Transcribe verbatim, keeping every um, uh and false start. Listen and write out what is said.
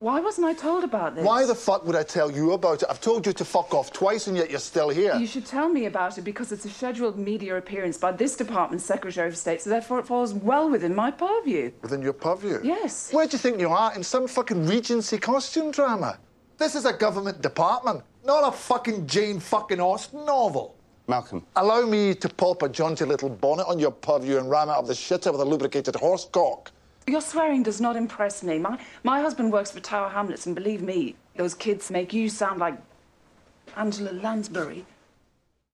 Why wasn't I told about this? Why the fuck would I tell you about it? I've told you to fuck off twice and yet you're still here. You should tell me about it because it's a scheduled media appearance by this department's Secretary of State, so therefore it falls well within my purview. Within your purview? Yes. Where do you think you are? In some fucking Regency costume drama? This is a government department, not a fucking Jane fucking Austen novel. Malcolm. Allow me to pop a jaunty little bonnet on your purview and ram it up the shitter with a lubricated horse cock. Your swearing does not impress me. My, my husband works for Tower Hamlets, and believe me, those kids make you sound like Angela Lansbury.